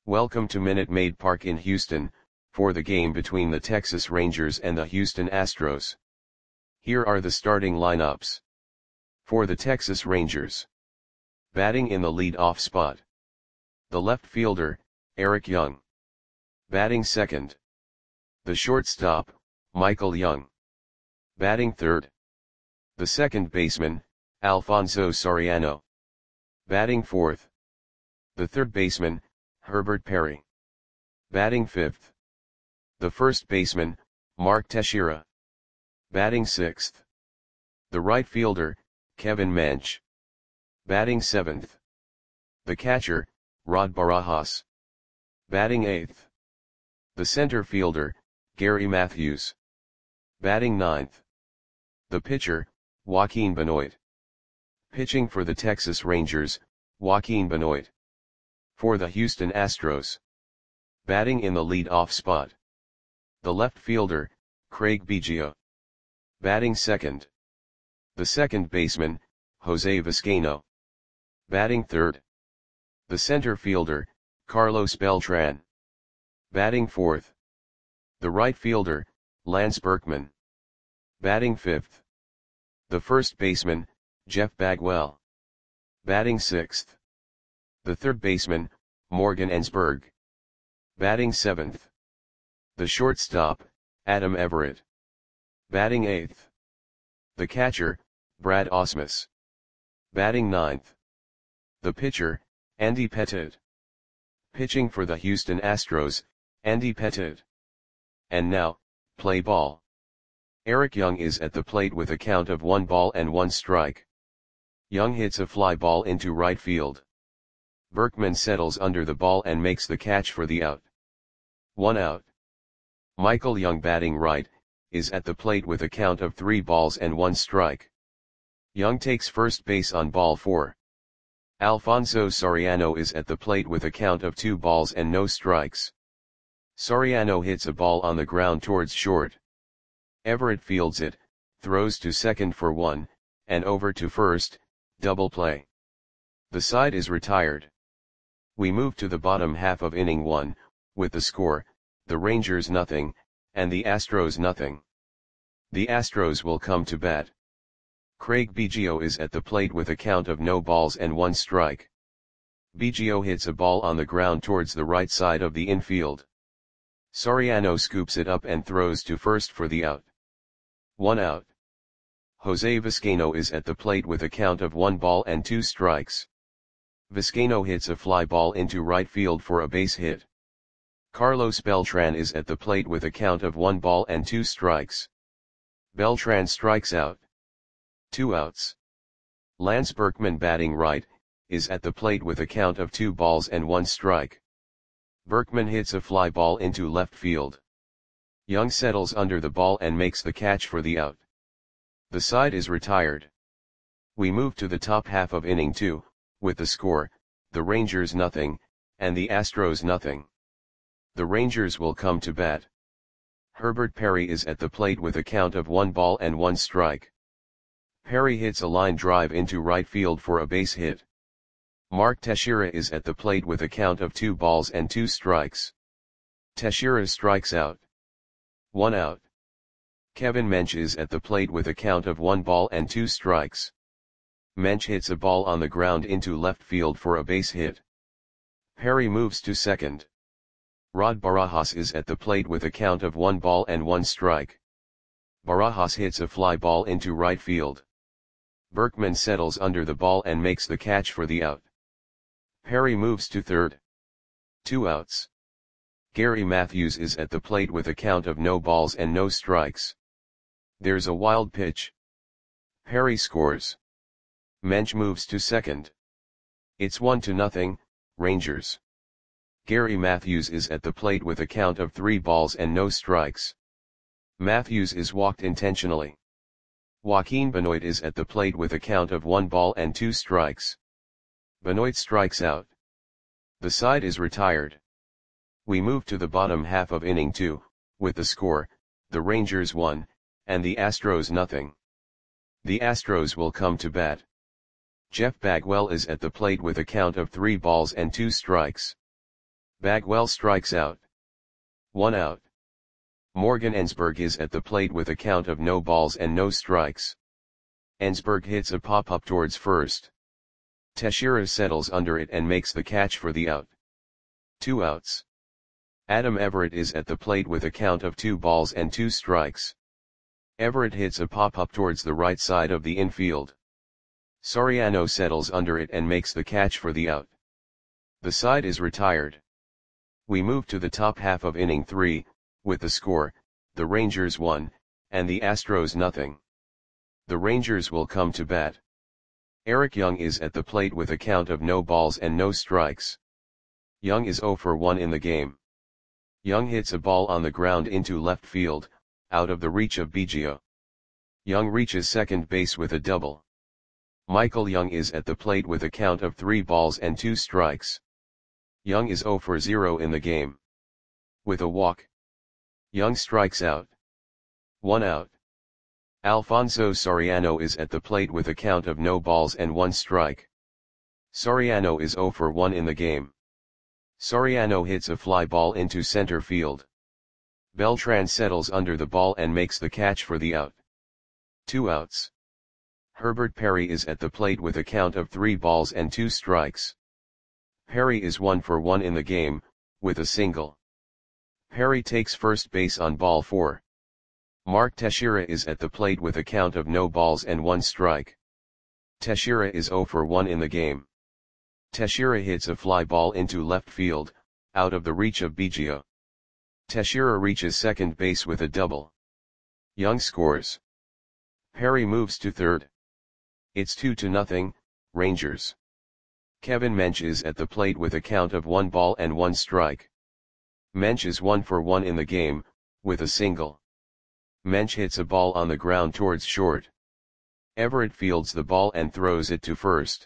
Welcome to Minute Maid Park in Houston, for the game between the Texas Rangers and the Houston Astros. Here are the starting lineups. For the Texas Rangers. Batting in the lead-off spot. The left fielder, Eric Young. Batting second. The shortstop, Michael Young. Batting third. The second baseman, Alfonso Soriano. Batting fourth. The third baseman, Herbert Perry. Batting fifth. The first baseman, Mark Teixeira. Batting sixth. The right fielder, Kevin Mench. Batting seventh. The catcher, Rod Barajas. Batting eighth. The center fielder, Gary Matthews. Batting ninth. The pitcher, Joaquin Benoit. Pitching for the Texas Rangers, Joaquin Benoit. For the Houston Astros. Batting in the lead-off spot. The left fielder, Craig Biggio. Batting second. The second baseman, Jose Vizcaino. Batting third. The center fielder, Carlos Beltran. Batting fourth. The right fielder, Lance Berkman. Batting fifth. The first baseman, Jeff Bagwell. Batting sixth. The third baseman, Morgan Ensberg. Batting seventh. The shortstop, Adam Everett. Batting eighth. The catcher, Brad Ausmus. Batting ninth. The pitcher, Andy Pettitte. Pitching for the Houston Astros, Andy Pettitte. And now, play ball. Eric Young is at the plate with a count of 1 ball and 1 strike. Young hits a fly ball into right field. Berkman settles under the ball and makes the catch for the out. 1 out. Michael Young, batting right, is at the plate with a count of 3 balls and 1 strike. Young takes first base on ball 4. Alfonso Soriano is at the plate with a count of 2 balls and no strikes. Soriano hits a ball on the ground towards short. Everett fields it, throws to second for 1, and over to first, double play. The side is retired. We move to the bottom half of inning 1, with the score, the Rangers nothing, and the Astros nothing. The Astros will come to bat. Craig Biggio is at the plate with a count of no balls and 1 strike. Biggio hits a ball on the ground towards the right side of the infield. Soriano scoops it up and throws to first for the out. 1 out. Jose Vizcaino is at the plate with a count of 1 ball and 2 strikes. Vizcaino hits a fly ball into right field for a base hit. Carlos Beltran is at the plate with a count of 1 ball and 2 strikes. Beltran strikes out. 2 outs. Lance Berkman, batting right, is at the plate with a count of 2 balls and 1 strike. Berkman hits a fly ball into left field. Young settles under the ball and makes the catch for the out. The side is retired. We move to the top half of inning 2, with the score, the Rangers nothing, and the Astros nothing. The Rangers will come to bat. Herbert Perry is at the plate with a count of 1 ball and 1 strike. Perry hits a line drive into right field for a base hit. Mark Teixeira is at the plate with a count of 2 balls and 2 strikes. Teixeira strikes out. 1 out. Kevin Mench is at the plate with a count of 1 ball and 2 strikes. Mench hits a ball on the ground into left field for a base hit. Perry moves to second. Rod Barajas is at the plate with a count of 1 ball and 1 strike. Barajas hits a fly ball into right field. Berkman settles under the ball and makes the catch for the out. Perry moves to third. 2 outs. Gary Matthews is at the plate with a count of no balls and no strikes. There's a wild pitch. Perry scores. Mench moves to second. It's 1-0, Rangers. Gary Matthews is at the plate with a count of 3 balls and no strikes. Matthews is walked intentionally. Joaquin Benoit is at the plate with a count of 1 ball and 2 strikes. Benoit strikes out. The side is retired. We move to the bottom half of inning 2, with the score, the Rangers 1, and the Astros nothing. The Astros will come to bat. Jeff Bagwell is at the plate with a count of 3 balls and 2 strikes. Bagwell strikes out. 1 out. Morgan Ensberg is at the plate with a count of no balls and no strikes. Ensberg hits a pop-up towards first. Teixeira settles under it and makes the catch for the out. 2 outs. Adam Everett is at the plate with a count of 2 balls and 2 strikes. Everett hits a pop-up towards the right side of the infield. Soriano settles under it and makes the catch for the out. The side is retired. We move to the top half of inning 3, with the score, the Rangers 1, and the Astros nothing. The Rangers will come to bat. Eric Young is at the plate with a count of no balls and no strikes. Young is 0 for 1 in the game. Young hits a ball on the ground into left field, out of the reach of Biggio. Young reaches second base with a double. Michael Young is at the plate with a count of 3 balls and 2 strikes. Young is 0 for 0 in the game. With a walk, Young strikes out. 1 out. Alfonso Soriano is at the plate with a count of no balls and 1 strike. Soriano is 0 for 1 in the game. Soriano hits a fly ball into center field. Beltran settles under the ball and makes the catch for the out. 2 outs. Herbert Perry is at the plate with a count of 3 balls and 2 strikes. Perry is 1 for 1 in the game, with a single. Perry takes first base on ball 4. Mark Teixeira is at the plate with a count of no balls and 1 strike. Teixeira is 0 for 1 in the game. Teixeira hits a fly ball into left field, out of the reach of Biggio. Teixeira reaches second base with a double. Young scores. Perry moves to third. It's 2-0, Rangers. Kevin Mench is at the plate with a count of 1 ball and 1 strike. Mench is 1 for 1 in the game, with a single. Mench hits a ball on the ground towards short. Everett fields the ball and throws it to first.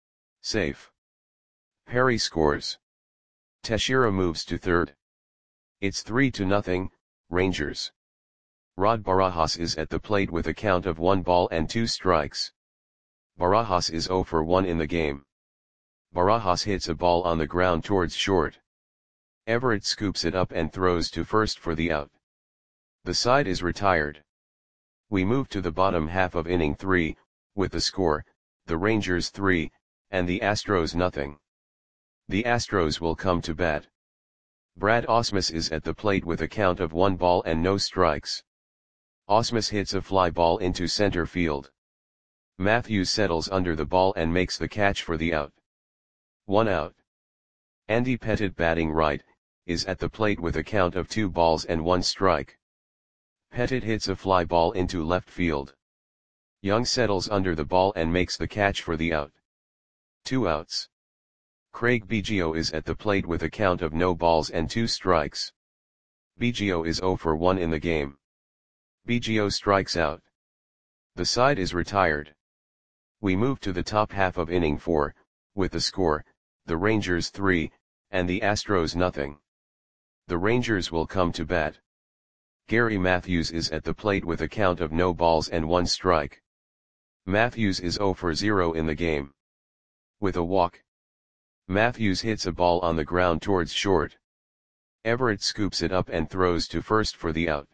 Safe. Perry scores. Teixeira moves to third. It's 3-0, Rangers. Rod Barajas is at the plate with a count of 1 ball and 2 strikes. Barajas is 0 for 1 in the game. Barajas hits a ball on the ground towards short. Everett scoops it up and throws to first for the out. The side is retired. We move to the bottom half of inning 3, with the score, the Rangers 3, and the Astros nothing. The Astros will come to bat. Brad Ausmus is at the plate with a count of 1 ball and no strikes. Ausmus hits a fly ball into center field. Matthews settles under the ball and makes the catch for the out. 1 out. Andy Pettitte, batting right, is at the plate with a count of 2 balls and 1 strike. Pettitte hits a fly ball into left field. Young settles under the ball and makes the catch for the out. 2 outs. Craig Biggio is at the plate with a count of no balls and 2 strikes. Biggio is 0 for 1 in the game. Biggio strikes out. The side is retired. We move to the top half of inning 4, with the score, the Rangers 3, and the Astros nothing. The Rangers will come to bat. Gary Matthews is at the plate with a count of no balls and 1 strike. Matthews is 0 for 0 in the game. With a walk, Matthews hits a ball on the ground towards short. Everett scoops it up and throws to first for the out.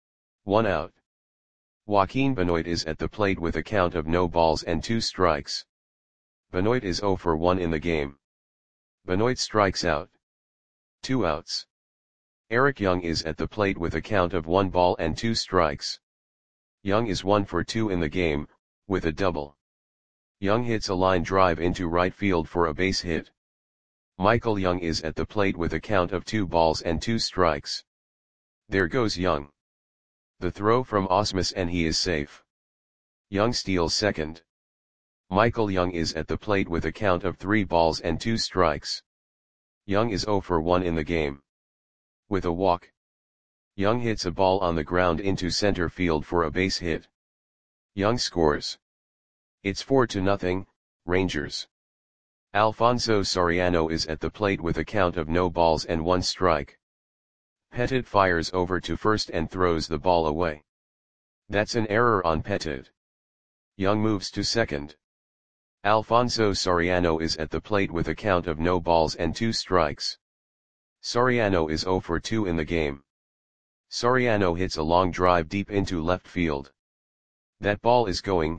1 out. Joaquin Benoit is at the plate with a count of no balls and 2 strikes. Benoit is 0 for 1 in the game. Benoit strikes out. 2 outs. Eric Young is at the plate with a count of 1 ball and 2 strikes. Young is 1 for 2 in the game, with a double. Young hits a line drive into right field for a base hit. Michael Young is at the plate with a count of 2 balls and 2 strikes. There goes Young. The throw from Ausmus and he is safe. Young steals second. Michael Young is at the plate with a count of 3 balls and 2 strikes. Young is 0 for 1 in the game. With a walk, Young hits a ball on the ground into center field for a base hit. Young scores. It's 4-0, Rangers. Alfonso Soriano is at the plate with a count of no balls and 1 strike. Pettitte fires over to first and throws the ball away. That's an error on Pettitte. Young moves to second. Alfonso Soriano is at the plate with a count of no balls and 2 strikes. Soriano is 0 for 2 in the game. Soriano hits a long drive deep into left field. That ball is going,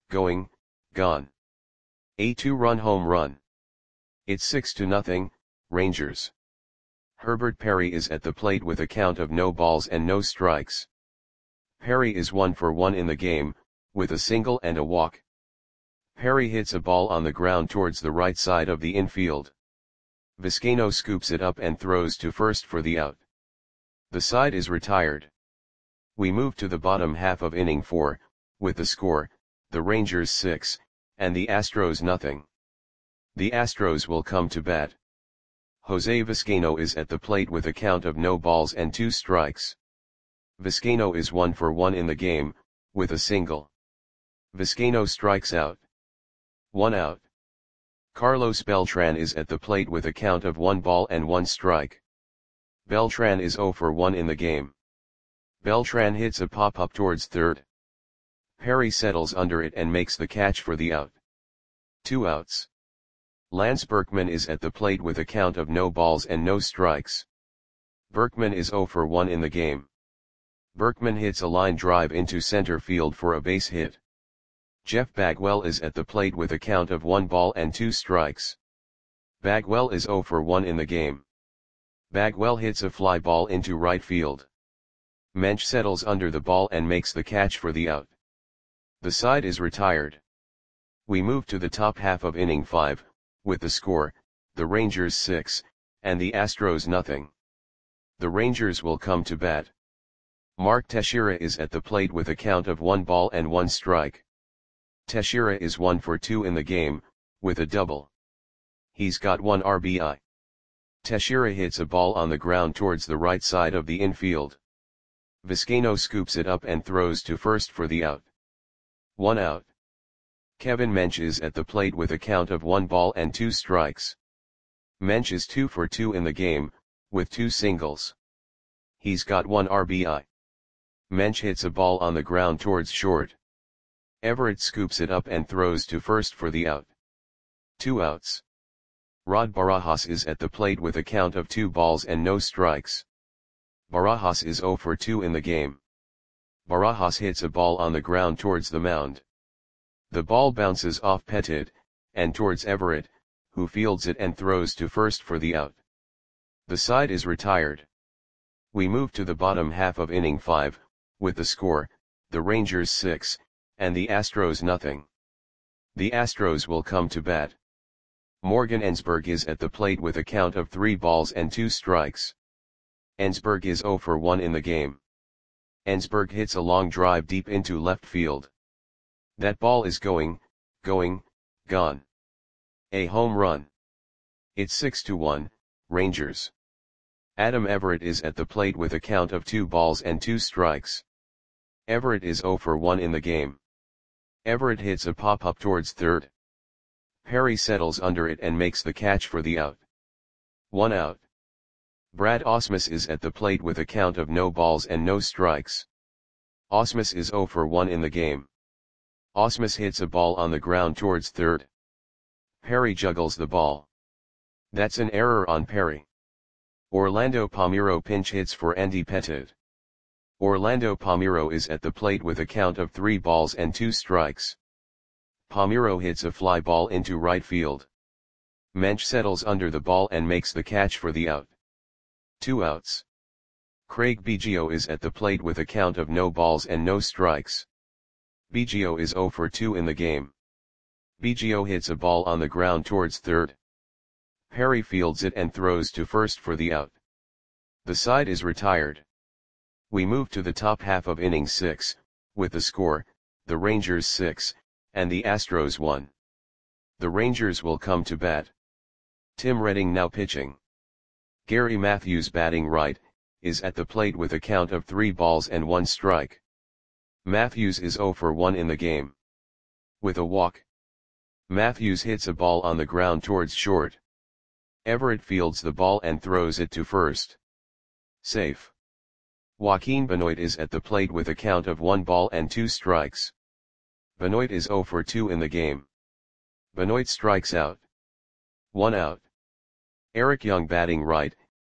gone. A 2-run home run. It's 6-0, Rangers. Herbert Perry is at the plate with a count of no balls and no strikes. Perry is 1 for 1 in the game, with a single and a walk. Perry hits a ball on the ground towards the right side of the infield. Vizcaino scoops it up and throws to first for the out. The side is retired. We move to the bottom half of inning 4, with the score, the Rangers 6, and the Astros nothing. The Astros will come to bat. Jose Vizcaino is at the plate with a count of no balls and 2 strikes. Vizcaino is 1 for 1 in the game, with a single. Vizcaino strikes out. 1 out. Carlos Beltran is at the plate with a count of 1 ball and 1 strike. Beltran is 0 for 1 in the game. Beltran hits a pop-up towards third. Perry settles under it and makes the catch for the out. 2 outs. Lance Berkman is at the plate with a count of no balls and no strikes. Berkman is 0 for 1 in the game. Berkman hits a line drive into center field for a base hit. Jeff Bagwell is at the plate with a count of 1 ball and 2 strikes. Bagwell is 0 for 1 in the game. Bagwell hits a fly ball into right field. Mensch settles under the ball and makes the catch for the out. The side is retired. We move to the top half of inning 5, with the score, the Rangers 6, and the Astros nothing. The Rangers will come to bat. Mark Teixeira is at the plate with a count of 1 ball and 1 strike. Teixeira is 1 for 2 in the game, with a double. He's got 1 RBI. Teixeira hits a ball on the ground towards the right side of the infield. Vizcaino scoops it up and throws to first for the out. 1 out. Kevin Mensch is at the plate with a count of 1 ball and 2 strikes. Mensch is 2 for 2 in the game, with 2 singles. He's got 1 RBI. Mensch hits a ball on the ground towards short. Everett scoops it up and throws to first for the out. 2 outs. Rod Barajas is at the plate with a count of 2 balls and no strikes. Barajas is 0 for 2 in the game. Barajas hits a ball on the ground towards the mound. The ball bounces off Pettit, and towards Everett, who fields it and throws to first for the out. The side is retired. We move to the bottom half of inning 5, with the score, the Rangers 6, and the Astros nothing. The Astros will come to bat. Morgan Ensberg is at the plate with a count of 3 balls and 2 strikes. Ensberg is 0 for 1 in the game. Ensberg hits a long drive deep into left field. That ball is going, gone. A home run. It's 6-1, Rangers. Adam Everett is at the plate with a count of 2 balls and 2 strikes. Everett is 0 for 1 in the game. Everett hits a pop-up towards third. Perry settles under it and makes the catch for the out. 1 out. Brad Ausmus is at the plate with a count of no balls and no strikes. Ausmus is 0 for 1 in the game. Ausmus hits a ball on the ground towards third. Perry juggles the ball. That's an error on Perry. Orlando Palmeiro pinch hits for Andy Pettit. Orlando Palmeiro is at the plate with a count of 3 balls and 2 strikes. Palmeiro hits a fly ball into right field. Mensch settles under the ball and makes the catch for the out. 2 outs. Craig Biggio is at the plate with a count of no balls and no strikes. Biggio is 0 for 2 in the game. Biggio hits a ball on the ground towards third. Perry fields it and throws to first for the out. The side is retired. We move to the top half of inning 6, with the score, the Rangers 6, and the Astros 1. The Rangers will come to bat. Tim Redding now pitching. Gary Matthews batting right, is at the plate with a count of 3 balls and 1 strike. Matthews is 0 for 1 in the game. With a walk. Matthews hits a ball on the ground towards short. Everett fields the ball and throws it to first. Safe. Joaquin Benoit is at the plate with a count of 1 ball and 2 strikes. Benoit is 0 for 2 in the game. Benoit strikes out. 1 out. Eric Young batting right,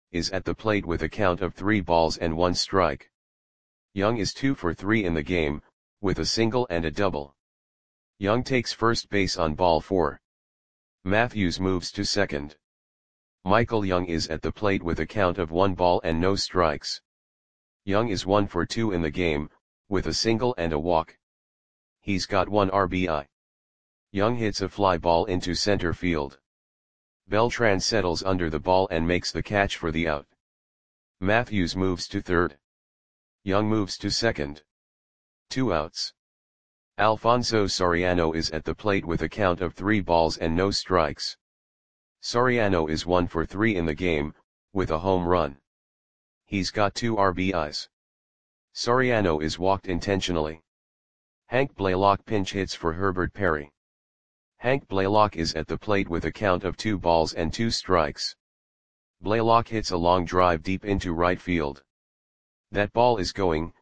is at the plate with a count of 3 balls and 1 strike. Young is 2 for 3 in the game, with a single and a double. Young takes first base on ball 4. Matthews moves to second. Michael Young is at the plate with a count of 1 ball and no strikes. Young is 1 for 2 in the game, with a single and a walk. He's got 1 RBI. Young hits a fly ball into center field. Beltran settles under the ball and makes the catch for the out. Matthews moves to third. Young moves to second. 2 outs. Alfonso Soriano is at the plate with a count of 3 balls and no strikes. Soriano is 1 for 3 in the game, with a home run. He's got 2 RBIs. Soriano is walked intentionally. Hank Blaylock pinch hits for Herbert Perry. Hank Blaylock is at the plate with a count of 2 balls and 2 strikes. Blaylock hits a long drive deep into right field. That ball is going,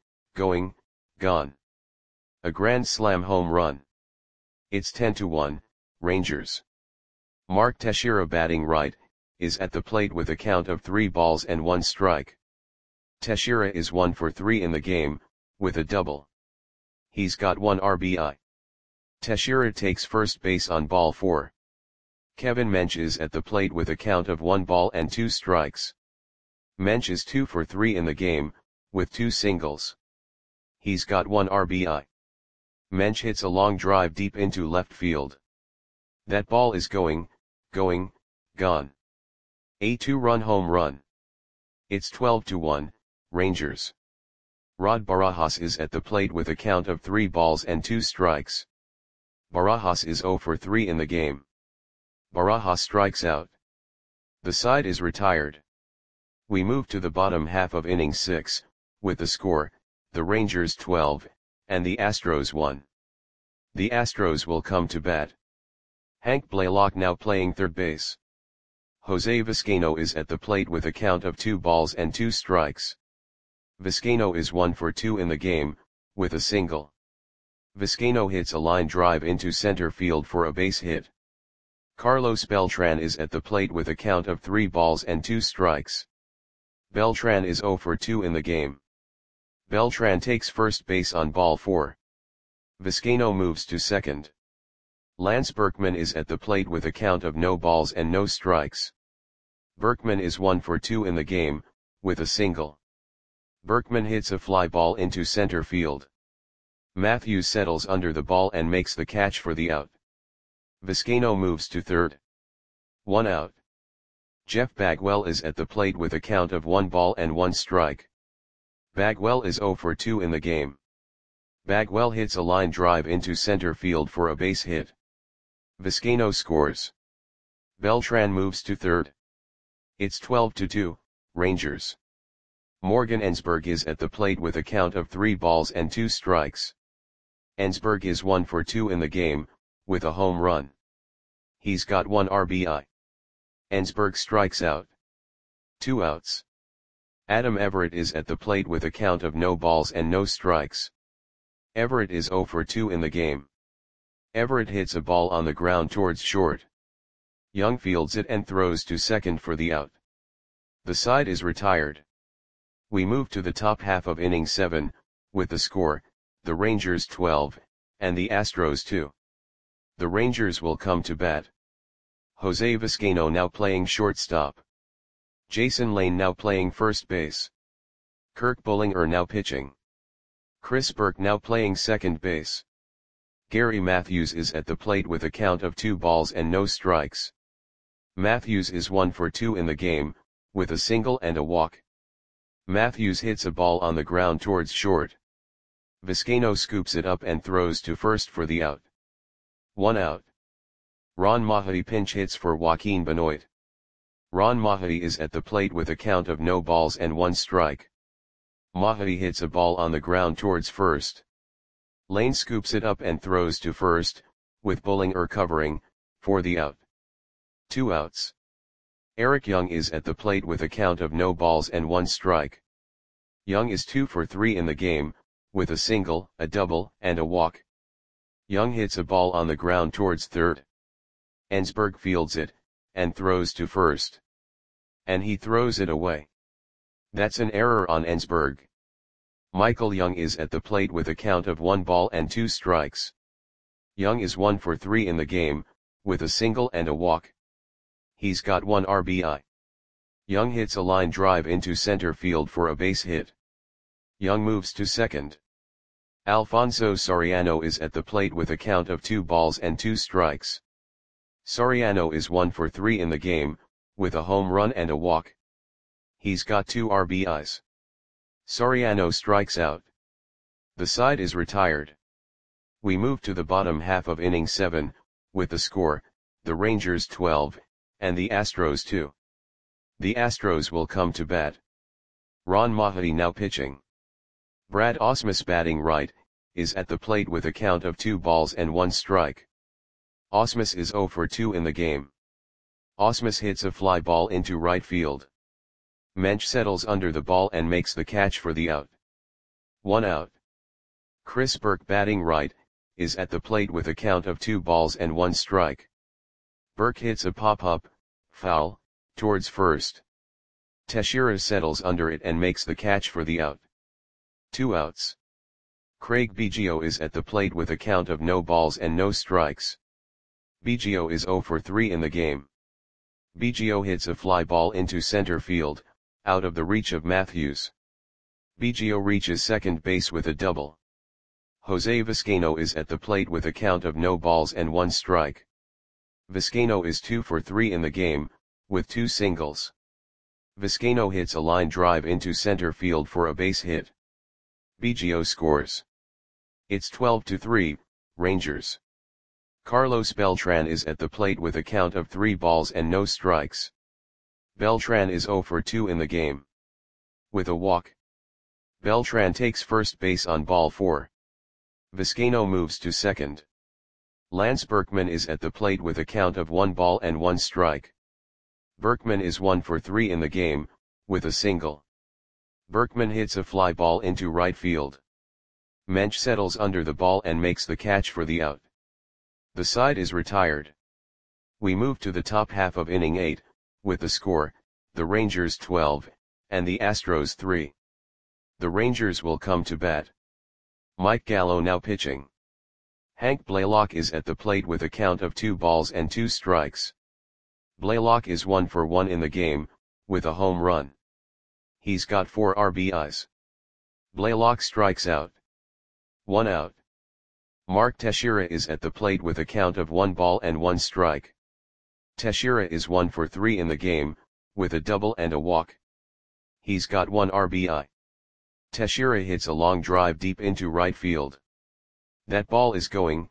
gone. A grand slam home run. It's 10-1, Rangers. Mark Teixeira, batting right, is at the plate with a count of 3 balls and 1 strike. Teixeira is 1 for 3 in the game, with a double. He's got 1 RBI. Teixeira takes first base on ball 4. Kevin Mench is at the plate with a count of 1 ball and 2 strikes. Mench is 2 for 3 in the game, with 2 singles. He's got 1 RBI. Mench hits a long drive deep into left field. That ball is going, gone. A 2-run home run. It's 12-1, Rangers. Rod Barajas is at the plate with a count of 3 balls and 2 strikes. Barajas is 0 for 3 in the game. Barajas strikes out. The side is retired. We move to the bottom half of inning 6, with the score, the Rangers 12, and the Astros 1. The Astros will come to bat. Hank Blaylock now playing third base. Jose Vizcaino is at the plate with a count of 2 balls and 2 strikes. Vizcaino is 1 for 2 in the game, with a single. Vizcaino hits a line drive into center field for a base hit. Carlos Beltran is at the plate with a count of 3 balls and 2 strikes. Beltran is 0 for 2 in the game. Beltran takes first base on ball 4. Vizcaino moves to second. Lance Berkman is at the plate with a count of no balls and no strikes. Berkman is 1 for 2 in the game, with a single. Berkman hits a fly ball into center field. Matthews settles under the ball and makes the catch for the out. Vizcaino moves to third. 1 out. Jeff Bagwell is at the plate with a count of 1 ball and 1 strike. Bagwell is 0 for 2 in the game. Bagwell hits a line drive into center field for a base hit. Vizcaino scores. Beltran moves to third. It's 12-2, Rangers. Morgan Ensberg is at the plate with a count of 3 balls and 2 strikes. Ensberg is 1 for 2 in the game, with a home run. He's got 1 RBI. Ensberg strikes out. 2 outs. Adam Everett is at the plate with a count of no balls and no strikes. Everett is 0 for 2 in the game. Everett hits a ball on the ground towards short. Young fields it and throws to second for the out. The side is retired. We move to the top half of inning 7, with the score, the Rangers 12, and the Astros 2. The Rangers will come to bat. Jose Vizcaino now playing shortstop. Jason Lane now playing first base. Kirk Bullinger now pitching. Chris Burke now playing second base. Gary Matthews is at the plate with a count of 2 balls and no strikes. Matthews is 1 for 2 in the game, with a single and a walk. Matthews hits a ball on the ground towards short. Vizcaino scoops it up and throws to first for the out. 1 out. Ron Mahdi pinch hits for Joaquin Benoit. Ron Mahdi is at the plate with a count of no balls and 1 strike. Mahdi hits a ball on the ground towards first. Lane scoops it up and throws to first, with Bullinger covering, for the out. 2 outs. Eric Young is at the plate with a count of no balls and 1 strike. Young is 2 for 3 in the game, with a single, a double, and a walk. Young hits a ball on the ground towards third. Ensberg fields it, and throws to first. And he throws it away. That's an error on Ensberg. Michael Young is at the plate with a count of 1 ball and 2 strikes. Young is 1 for 3 in the game, with a single and a walk. He's got 1 RBI. Young hits a line drive into center field for a base hit. Young moves to second. Alfonso Soriano is at the plate with a count of 2 balls and 2 strikes. Soriano is 1 for 3 in the game, with a home run and a walk. He's got 2 RBIs. Soriano strikes out. The side is retired. We move to the bottom half of inning 7, with the score, the Rangers 12, and the Astros 2. The Astros will come to bat. Ron Mahardy now pitching. Brad Ausmus batting right, is at the plate with a count of 2 balls and 1 strike. Ausmus is 0 for 2 in the game. Ausmus hits a fly ball into right field. Mensch settles under the ball and makes the catch for the out. 1 out. Chris Burke batting right, is at the plate with a count of 2 balls and 1 strike. Burke hits a pop-up, foul, towards first. Teixeira settles under it and makes the catch for the out. 2 outs. Craig Biggio is at the plate with a count of no balls and no strikes. Biggio is 0 for 3 in the game. Biggio hits a fly ball into center field, out of the reach of Matthews. Biggio reaches second base with a double. Jose Vizcaino is at the plate with a count of no balls and 1 strike. Vizcaino is 2 for 3 in the game, with 2 singles. Vizcaino hits a line drive into center field for a base hit. Biggio scores. It's 12-3, Rangers. Carlos Beltran is at the plate with a count of 3 balls and no strikes. Beltran is 0 for 2 in the game. With a walk. Beltran takes first base on ball 4. Vizcaino moves to second. Lance Berkman is at the plate with a count of 1 ball and 1 strike. Berkman is 1 for 3 in the game, with a single. Berkman hits a fly ball into right field. Mensch settles under the ball and makes the catch for the out. The side is retired. We move to the top half of inning 8, with the score, the Rangers 12, and the Astros 3. The Rangers will come to bat. Mike Gallo now pitching. Hank Blaylock is at the plate with a count of 2 balls and 2 strikes. Blaylock is 1 for 1 in the game, with a home run. He's got 4 RBIs. Blaylock strikes out. 1 out. Mark Teixeira is at the plate with a count of 1 ball and 1 strike. Teixeira is 1 for 3 in the game, with a double and a walk. He's got 1 RBI. Teixeira hits a long drive deep into right field. That ball is going,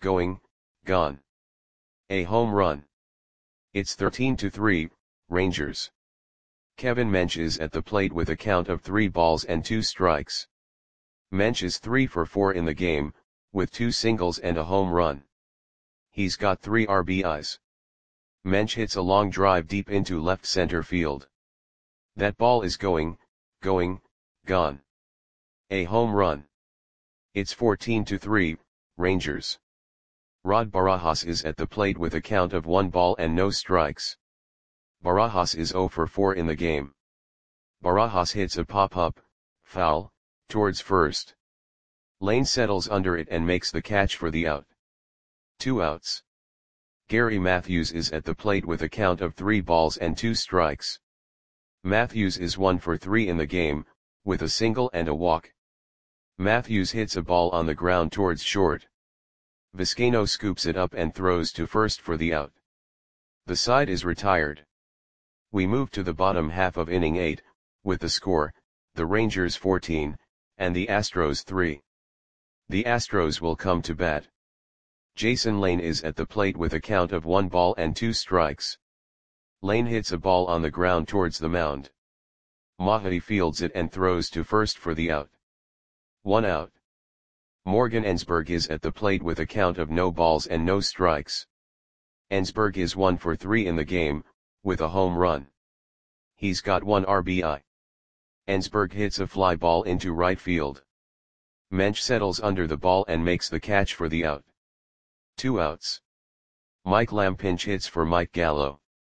gone. A home run. It's 13-3, Rangers. Kevin Mensch is at the plate with a count of 3 balls and 2 strikes. Mensch is 3 for 4 in the game, with 2 singles and a home run. He's got 3 RBIs. Mensch hits a long drive deep into left center field. That ball is going, gone. A home run. It's 14-3, Rangers. Rod Barajas is at the plate with a count of 1 ball and no strikes. Barajas is 0 for 4 in the game. Barajas hits a pop-up, foul, towards first. Lane settles under it and makes the catch for the out. 2 outs. Gary Matthews is at the plate with a count of 3 balls and 2 strikes. Matthews is 1 for 3 in the game, with a single and a walk. Matthews hits a ball on the ground towards short. Vizcaino scoops it up and throws to first for the out. The side is retired. We move to the bottom half of inning 8, with the score, the Rangers 14, and the Astros 3. The Astros will come to bat. Jason Lane is at the plate with a count of 1 ball and 2 strikes. Lane hits a ball on the ground towards the mound. Mahardy fields it and throws to first for the out. 1 out. Morgan Ensberg is at the plate with a count of no balls and no strikes. Ensberg is 1 for 3 in the game, with a home run. He's got 1 RBI. Ensberg hits a fly ball into right field. Mensch settles under the ball and makes the catch for the out. 2 outs. Mike Lamb pinch hits for Mike Gallo.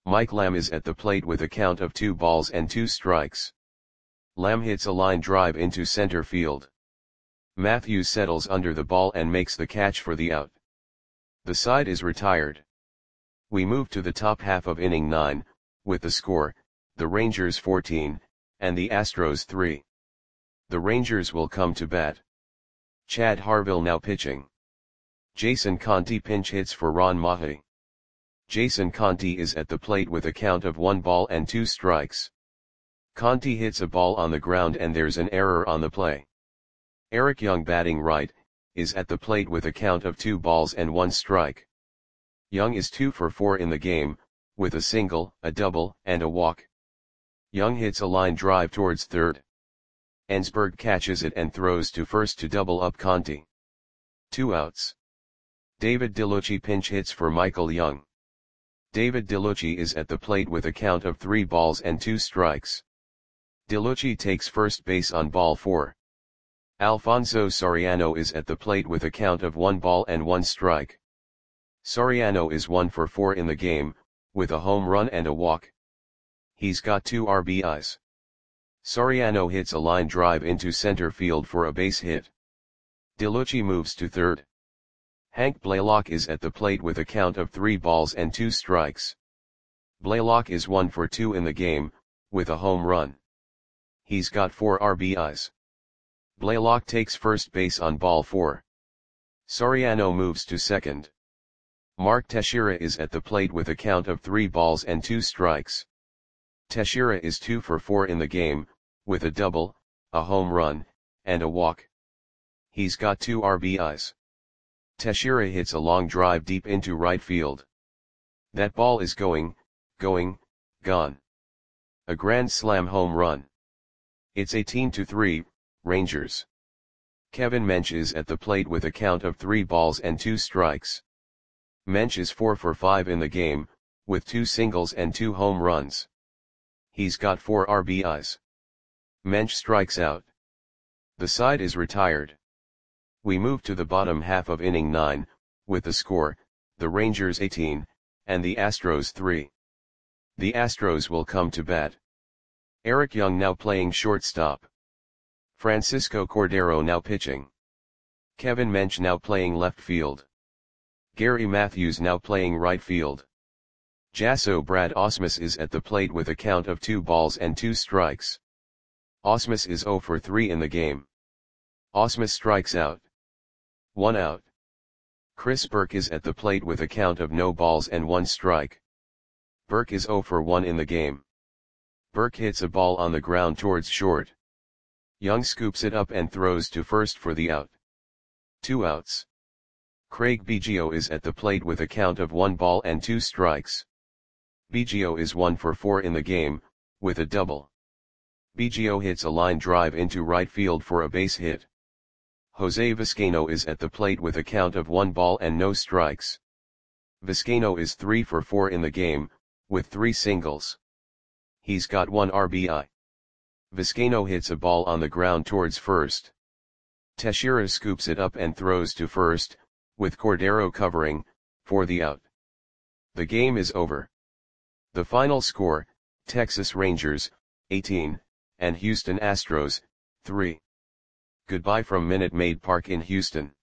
Mike Lamb is at the plate with a count of 2 balls and 2 strikes. Lamb hits a line drive into center field. Matthews settles under the ball and makes the catch for the out. The side is retired. We move to the top half of inning 9, with the score, the Rangers 14, and the Astros 3. The Rangers will come to bat. Chad Harville now pitching. Jason Conti pinch hits for Ron Mahe. Jason Conti is at the plate with a count of 1 ball and 2 strikes. Conti hits a ball on the ground and there's an error on the play. Eric Young batting right, is at the plate with a count of 2 balls and 1 strike. Young is 2 for 4 in the game, with a single, a double, and a walk. Young hits a line drive towards third. Ensberg catches it and throws to first to double up Conti. 2 outs. David DeLucci pinch hits for Michael Young. David DeLucci is at the plate with a count of 3 balls and 2 strikes. DeLucci takes first base on ball 4. Alfonso Soriano is at the plate with a count of 1 ball and 1 strike. Soriano is 1 for 4 in the game, with a home run and a walk. He's got 2 RBIs. Soriano hits a line drive into center field for a base hit. DeLucci moves to third. Hank Blaylock is at the plate with a count of 3 balls and 2 strikes. Blaylock is 1 for 2 in the game, with a home run. He's got 4 RBIs. Blaylock takes first base on ball 4. Soriano moves to second. Mark Teixeira is at the plate with a count of 3 balls and 2 strikes. Teixeira is 2 for 4 in the game, with a double, a home run, and a walk. He's got 2 RBIs. Teixeira hits a long drive deep into right field. That ball is gone. A grand slam home run. It's 18-3, Rangers. Kevin Mench is at the plate with a count of 3 balls and 2 strikes. Mench is 4 for 5 in the game, with 2 singles and 2 home runs. He's got 4 RBIs. Mench strikes out. The side is retired. We move to the bottom half of inning 9, with the score, the Rangers 18, and the Astros 3. The Astros will come to bat. Eric Young now playing shortstop. Francisco Cordero now pitching. Kevin Mench now playing left field. Gary Matthews now playing right field. Jasso Brad Ausmus is at the plate with a count of 2 balls and 2 strikes. Ausmus is 0 for 3 in the game. Ausmus strikes out. 1 out. Chris Burke is at the plate with a count of no balls and 1 strike. Burke is 0 for 1 in the game. Burke hits a ball on the ground towards short. Young scoops it up and throws to first for the out. 2 outs. Craig Biggio is at the plate with a count of 1 ball and 2 strikes. Biggio is 1 for 4 in the game, with a double. Biggio hits a line drive into right field for a base hit. Jose Vizcaino is at the plate with a count of 1 ball and no strikes. Vizcaino is 3 for 4 in the game, with 3 singles. He's got 1 RBI. Vizcaino hits a ball on the ground towards first. Teixeira scoops it up and throws to first, with Cordero covering, for the out. The game is over. The final score, Texas Rangers, 18, and Houston Astros, 3. Goodbye from Minute Maid Park in Houston.